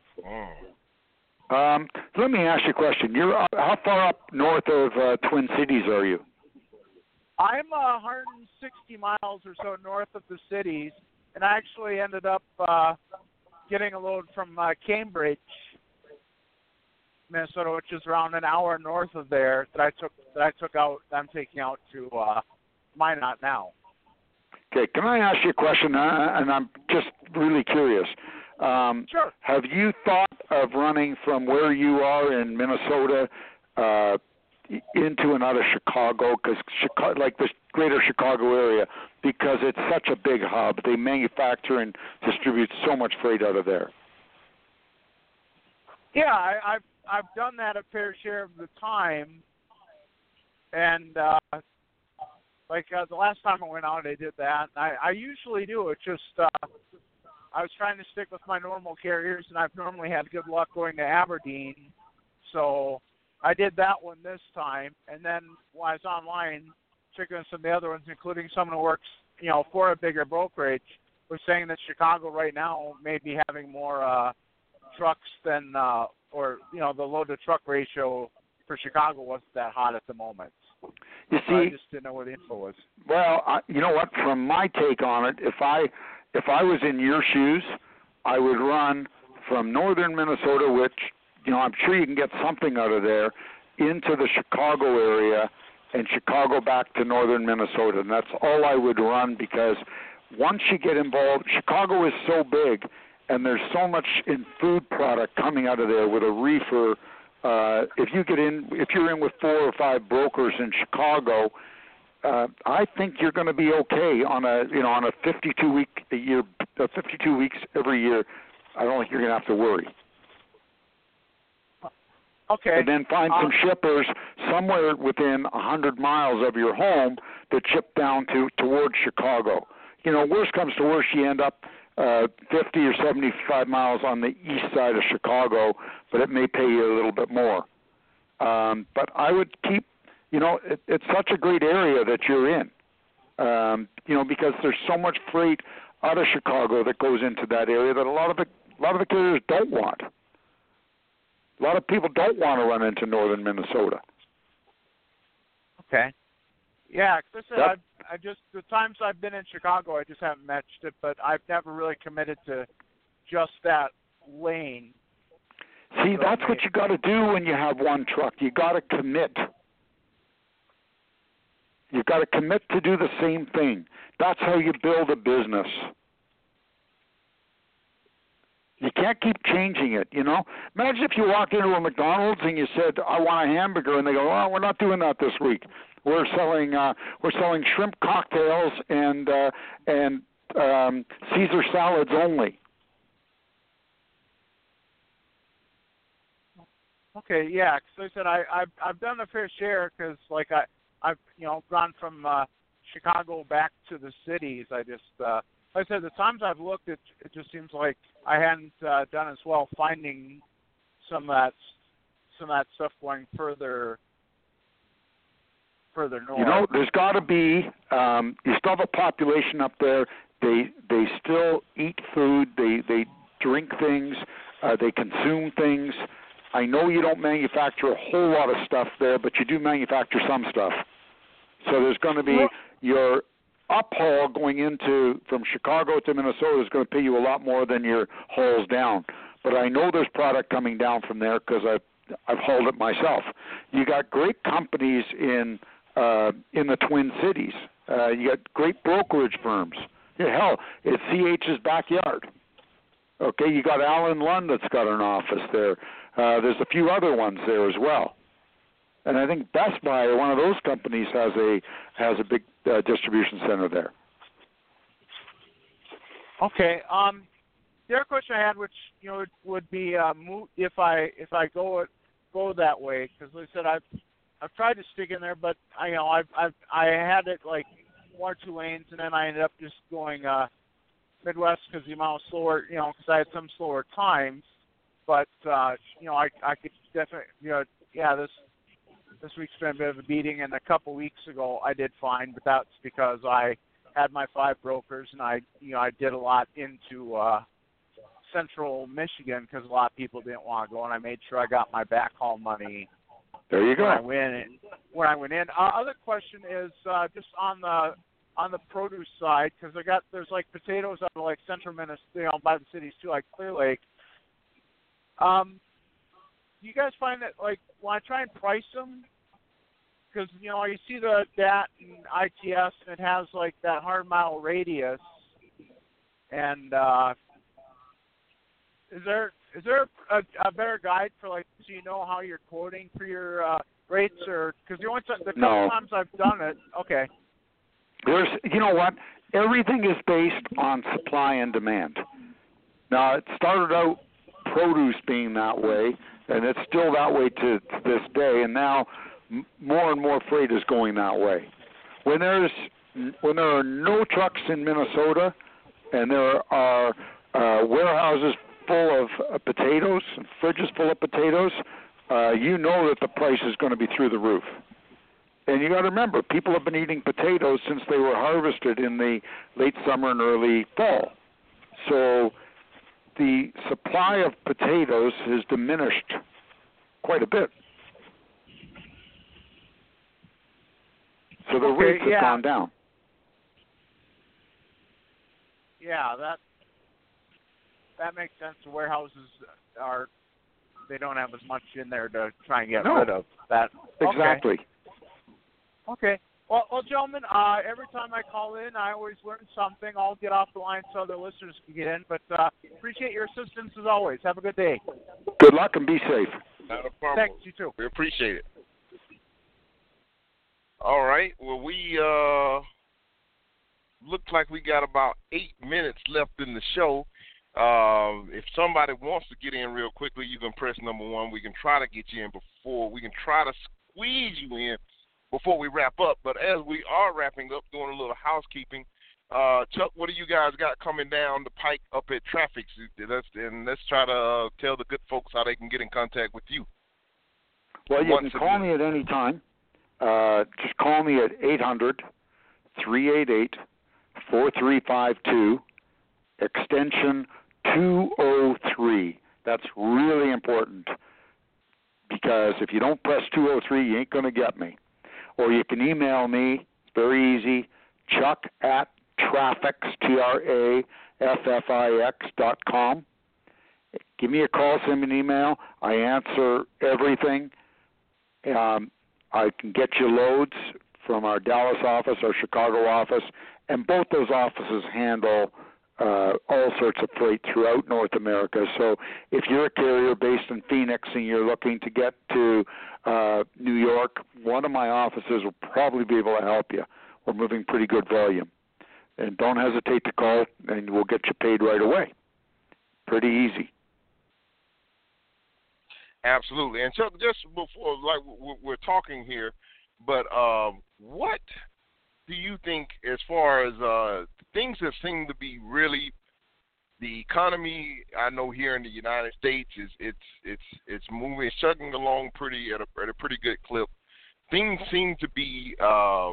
Let me ask you a question. How far up north of Twin Cities are you? I'm 160 miles or so north of the cities, and I actually ended up getting a load from Cambridge, Minnesota, which is around an hour north of there. That I'm taking out to Minot now. Okay, can I ask you a question? And I'm just really curious. Sure. Have you thought of running from where you are in Minnesota into and out of Chicago, like the greater Chicago area, because it's such a big hub? They manufacture and distribute so much freight out of there. Yeah, I've done that a fair share of the time, and the last time I went out, I did that. I usually do it. Just I was trying to stick with my normal carriers, and I've normally had good luck going to Aberdeen, so I did that one this time. And then when I was online, checking some of the other ones, including someone who works, for a bigger brokerage, was saying that Chicago right now may be having more trucks than, the load-to-truck ratio for Chicago wasn't that hot at the moment. You see, I just didn't know where the info was. Well, you know what? From my take on it, if I was in your shoes, I would run from northern Minnesota, which, I'm sure you can get something out of there, into the Chicago area, and Chicago back to northern Minnesota. And that's all I would run, because once you get involved, Chicago is so big, and there's so much in food product coming out of there with a reefer. If you're in with 4 or 5 brokers in Chicago, I think you're going to be okay on a 52 weeks every year. I don't think you're going to have to worry. Okay. And then find some shippers somewhere within 100 miles of your home that ship down towards Chicago. Worst comes to worst, you end up 50 or 75 miles on the east side of Chicago, but it may pay you a little bit more. But I would keep, it's such a great area that you're in, because there's so much freight out of Chicago that goes into that area that a lot of the carriers don't want. A lot of people don't want to run into northern Minnesota. Okay. Yeah, because I just the times I've been in Chicago, I just haven't matched it, but I've never really committed to just that lane. See, that's what you got to do when you have one truck. You got to commit. You got to commit to do the same thing. That's how you build a business. You can't keep changing it, Imagine if you walked into a McDonald's and you said, "I want a hamburger," and they go, "Oh, we're not doing that this week. We're selling shrimp cocktails and Caesar salads only." Okay, yeah. So I said I've done a fair share, because I've gone from Chicago back to the cities. I just like I said, the times I've looked, it just seems like I hadn't done as well finding some of that stuff going further north. There's got to be. You still have a population up there. They still eat food. They drink things. They consume things. I know you don't manufacture a whole lot of stuff there, but you do manufacture some stuff. So there's going to be your uphaul going from Chicago to Minnesota is going to pay you a lot more than your hauls down. But I know there's product coming down from there because I've hauled it myself. You got great companies in the Twin Cities. You got great brokerage firms. Yeah, hell, it's CH's backyard. Okay, you got Alan Lund that's got an office there. There's a few other ones there as well. And I think Best Buy, or one of those companies, has a big distribution center there. Okay. The other question I had, which would be moot if I go that way, because like I said, I've tried to stick in there, but I had it like 1 or 2 lanes, and then I ended up just going Midwest because the amount of slower, because I had some slower times. But I could definitely, this week's been a bit of a beating, and a couple weeks ago I did fine, but that's because I had my 5 brokers, and I did a lot into Central Michigan because a lot of people didn't want to go, and I made sure I got my backhaul money. There you go. When I went in. Other question is just on the produce side, because there's like potatoes out of like Central Minnesota, by the cities too, like Clear Lake. Do you guys find that, like, when I try and price them, because, you see the DAT and ITS, and it has, like, that 100-mile radius, and is there a better guide for, like, so you know how you're quoting for your rates, or, because the couple times I've done it, okay. You know what? Everything is based on supply and demand. Now, it started out produce being that way, and it's still that way to this day, and now more and more freight is going that way. When there are no trucks in Minnesota and there are warehouses full of potatoes and fridges full of potatoes, you know that the price is going to be through the roof. And you got to remember, people have been eating potatoes since they were harvested in the late summer and early fall. So the supply of potatoes has diminished quite a bit. So the rates have gone down. Yeah, that makes sense. The warehouses they don't have as much in there to try and get rid of that. Exactly. Okay. Well, gentlemen, every time I call in, I always learn something. I'll get off the line so other listeners can get in. But appreciate your assistance as always. Have a good day. Good luck and be safe. Not a problem. Thanks, you too. We appreciate it. All right. Well, we look like we got about 8 minutes left in the show. If somebody wants to get in real quickly, you can press number 1. We can try to get you in we can try to squeeze you in before we wrap up. But as we are wrapping up, doing a little housekeeping, Chuck, what do you guys got coming down the pike up at Traffic? Let's try to tell the good folks how they can get in contact with you. Well, you can call me at any time. Just call me at 800-388-4352, extension 203. That's really important, because if you don't press 203, you ain't going to get me. Or you can email me. It's very easy. Chuck@Traffix, TRAFFIX.com. Give me a call, send me an email. I answer everything. I can get you loads from our Dallas office, our Chicago office, and both those offices handle all sorts of freight throughout North America. So if you're a carrier based in Phoenix and you're looking to get to New York, one of my offices will probably be able to help you. We're moving pretty good volume. And don't hesitate to call, and we'll get you paid right away. Pretty easy. Absolutely. And Chuck, just before, like, we're talking here, but what do you think as far as things that seem to be really, the economy, I know here in the United States, it's moving, it's chugging along at a pretty good clip. Things seem to be, for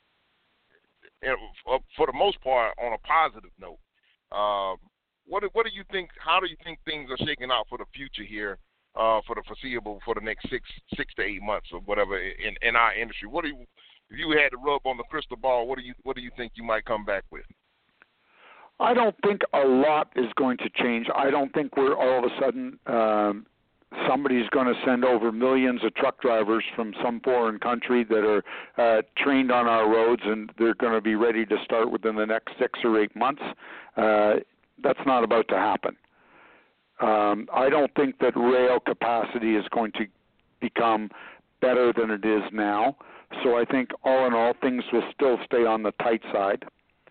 the most part, on a positive note. What do you think? How do you think things are shaking out for the future here, for the foreseeable, for the next six to 8 months or whatever in our industry? If you had to rub on the crystal ball, what do you think you might come back with? I don't think a lot is going to change. I don't think we're all of a sudden somebody's going to send over millions of truck drivers from some foreign country that are trained on our roads, and they're going to be ready to start within the next 6 or 8 months. That's not about to happen. I don't think that rail capacity is going to become better than it is now. So I think all in all, things will still stay on the tight side.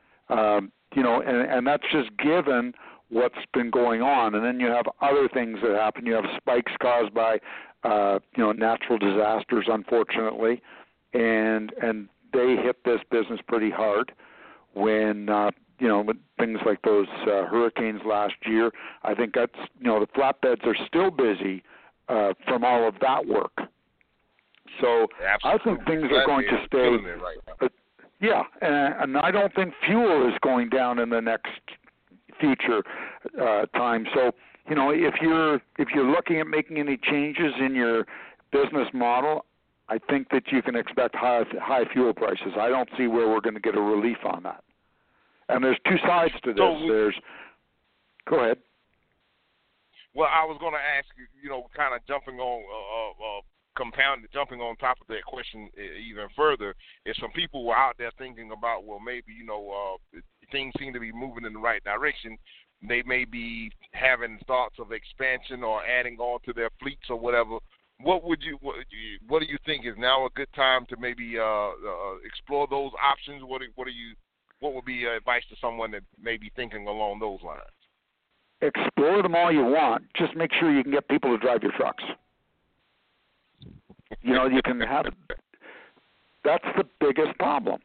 And that's just given what's been going on. And then you have other things that happen. You have spikes caused by, natural disasters, unfortunately, and they hit this business pretty hard when with things like those hurricanes last year. I think that's, the flatbeds are still busy from all of that work. So I think things are going to stay. Yeah, and I don't think fuel is going down in the next future time. So, if you're looking at making any changes in your business model, I think that you can expect high fuel prices. I don't see where we're going to get a relief on that. And there's two sides to this. Go ahead. Well, I was going to ask you, kind of jumping on jumping on top of that question even further, is some people were out there thinking about, well, maybe, things seem to be moving in the right direction. They may be having thoughts of expansion or adding on to their fleets or whatever. What do you think is now a good time to maybe explore those options? What would be advice to someone that may be thinking along those lines? Explore them all you want. Just make sure you can get people to drive your trucks. You can have. That's the biggest problem.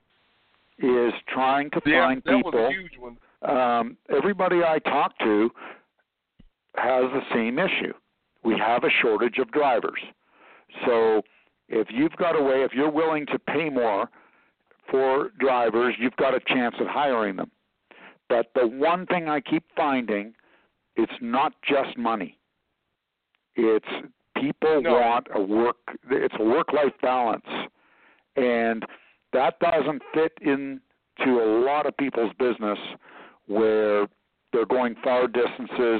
Is trying to find people. That was a huge one. Everybody I talk to has the same issue. We have a shortage of drivers. So if you're willing to pay more for drivers, you've got a chance of hiring them. But the one thing I keep finding, it's not just money. It's people want it's a work-life balance. And that doesn't fit into a lot of people's business where they're going far distances.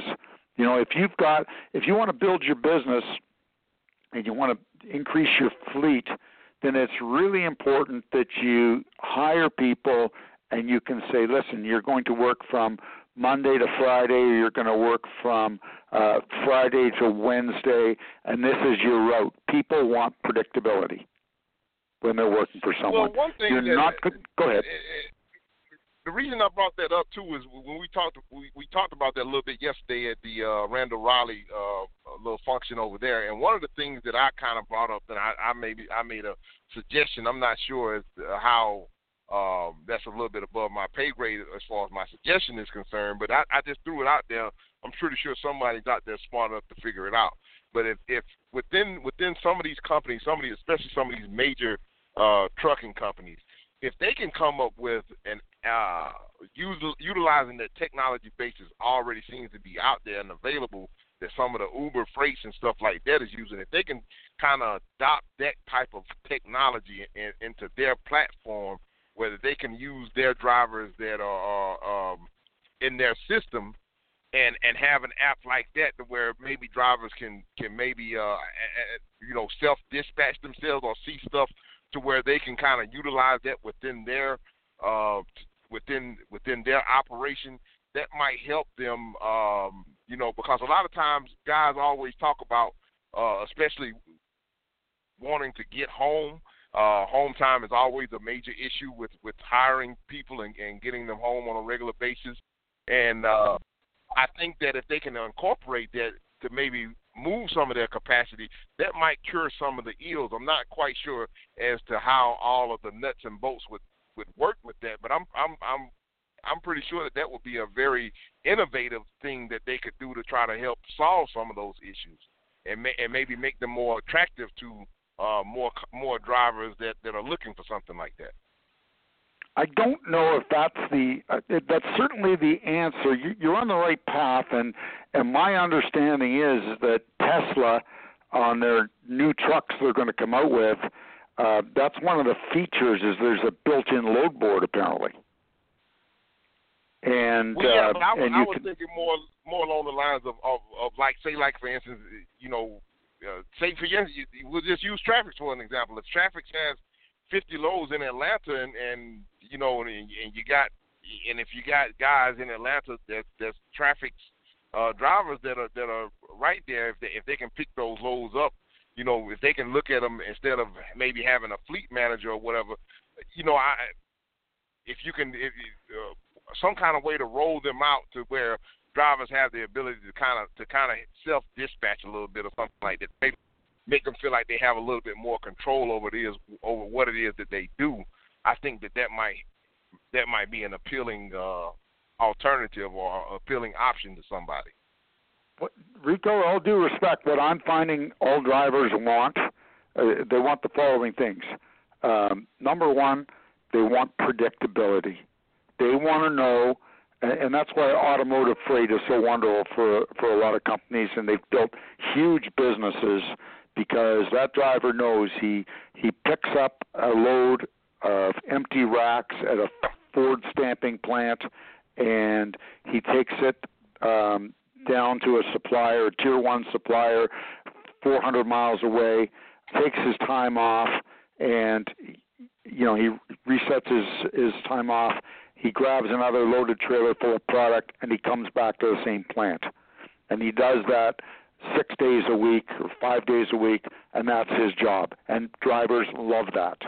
If you want to build your business and you want to increase your fleet, then it's really important that you hire people and you can say, listen, you're going to work from Monday to Friday, or you're going to work from Friday to Wednesday, and this is your route. People want predictability when they're working for someone. Well, one thing go ahead. The reason I brought that up too is when we talked about that a little bit yesterday at the Randall Raleigh little function over there, and one of the things that I kind of brought up, and I made a suggestion. I'm not sure as to how that's a little bit above my pay grade as far as my suggestion is concerned, but I just threw it out there. I'm pretty sure somebody's out there smart enough to figure it out. But if within some of these companies, especially some of these major trucking companies, if they can come up with an utilizing the technology basis already seems to be out there and available, that some of the Uber Freights and stuff like that is using, if they can kind of adopt that type of technology into their platform, whether they can use their drivers that are in their system and have an app like that to where maybe drivers can maybe self-dispatch themselves or see stuff to where they can kind of utilize that within their within their operation, that might help them, because a lot of times guys always talk about, especially wanting to get home. Home time is always a major issue with hiring people and getting them home on a regular basis. And I think that if they can incorporate that to maybe move some of their capacity, that might cure some of the ills. I'm not quite sure as to how all of the nuts and bolts would work with that, but I'm pretty sure that would be a very innovative thing that they could do to try to help solve some of those issues and maybe make them more attractive to more drivers that are looking for something like that. I don't know if that's certainly the answer. You're on the right path, and my understanding is that Tesla, on their new trucks they're going to come out with, that's one of the features is there's a built-in load board apparently. And but I was thinking more along the lines of like for instance, say for instance, we'll just use Traffic for an example. If Traffic has 50 loads in Atlanta, and if you got guys in Atlanta that's Traffic's drivers that are right there, if they can pick those loads up, if they can look at them instead of maybe having a fleet manager or whatever, some kind of way to roll them out to where drivers have the ability to kind of self-dispatch a little bit or something like that. Maybe make them feel like they have a little bit more control over what it is that they do. I think that might that might be an appealing alternative or appealing option to somebody. Rico, all due respect, what I'm finding all drivers want, they want the following things. Number one, they want predictability. They want to know, and that's why automotive freight is so wonderful for a lot of companies, and they've built huge businesses because that driver knows he picks up a load of empty racks at a Ford stamping plant, and he takes it down to a supplier, a tier 1 supplier, 400 miles away, takes his time off, and he resets his time off. He grabs another loaded trailer full of product, and he comes back to the same plant. And he does that 6 days a week or 5 days a week, and that's his job. And drivers love that.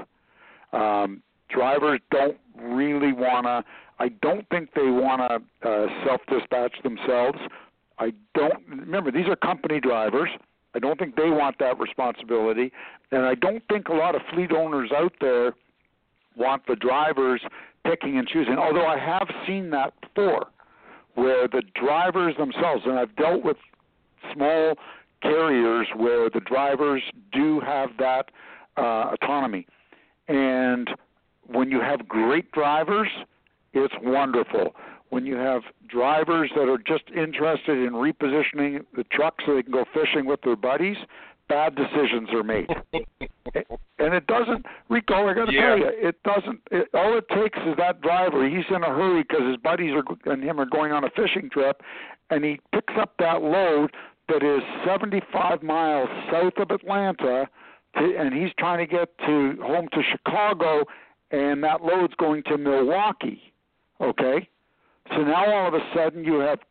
Drivers don't really want to, I don't think they want to self-dispatch themselves. Remember, these are company drivers. I don't think they want that responsibility. And I don't think a lot of fleet owners out there want the drivers picking and choosing, although I have seen that before, where the drivers themselves, and I've dealt with small carriers where the drivers do have that autonomy. And when you have great drivers, it's wonderful. When you have drivers that are just interested in repositioning the truck so they can go fishing with their buddies, bad decisions are made. And it doesn't, Rico, I got to tell you, it doesn't, all it takes is that driver, he's in a hurry because his buddies and him are going on a fishing trip, and he picks up that load that is 75 miles south of Atlanta, and he's trying to get home to Chicago, and that load's going to Milwaukee, okay? So now all of a sudden you have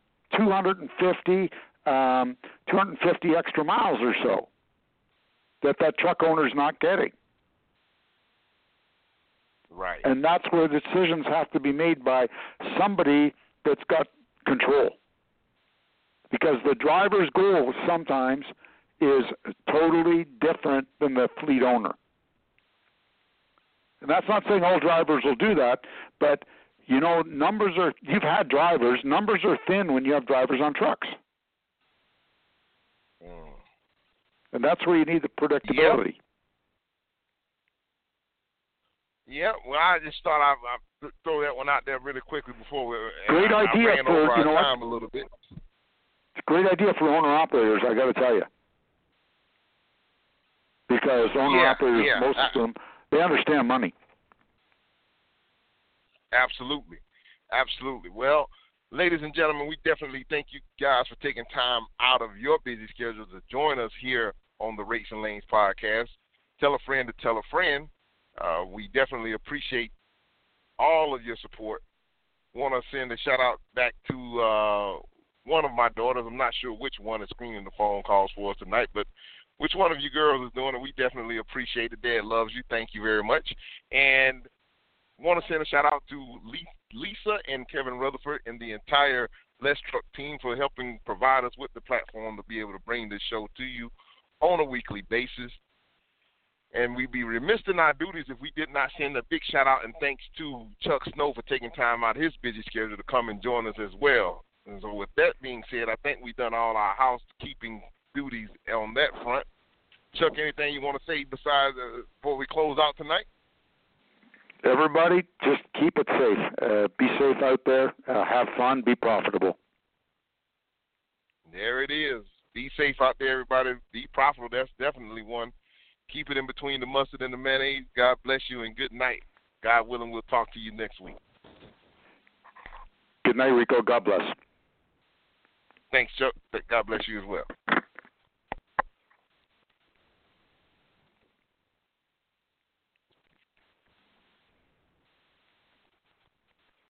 250 extra miles or so that truck owner's not getting. Right. And that's where decisions have to be made by somebody that's got control. Because the driver's goal sometimes is totally different than the fleet owner. And that's not saying all drivers will do that, but you've had drivers, numbers are thin when you have drivers on trucks. And that's where you need the predictability. Yeah, well, I just thought I'd throw that one out there really quickly before we. Great idea for time a little bit. It's a great idea for owner-operators, I got to tell you. Because owner-operators, most of them, they understand money. Absolutely. Absolutely. Well, ladies and gentlemen, we definitely thank you guys for taking time out of your busy schedule to join us here on the Rates and Lanes podcast. Tell a friend to tell a friend. We definitely appreciate all of your support. Want to send a shout-out back to one of my daughters. I'm not sure which one is screening the phone calls for us tonight, but which one of you girls is doing it, we definitely appreciate it. Dad loves you. Thank you very much. And want to send a shout-out to Lisa and Kevin Rutherford and the entire Let's Truck team for helping provide us with the platform to be able to bring this show to you on a weekly basis. And we'd be remiss in our duties if we did not send a big shout-out and thanks to Chuck Snow for taking time out of his busy schedule to come and join us as well. And so with that being said, I think we've done all our housekeeping duties on that front. Chuck, anything you want to say besides before we close out tonight? Everybody, just keep it safe. Be safe out there. Have fun. Be profitable. There it is. Be safe out there, everybody. Be profitable. That's definitely one. Keep it in between the mustard and the mayonnaise. God bless you and good night. God willing, we'll talk to you next week. Good night, Rico. God bless. Thanks, Chuck. God bless you as well.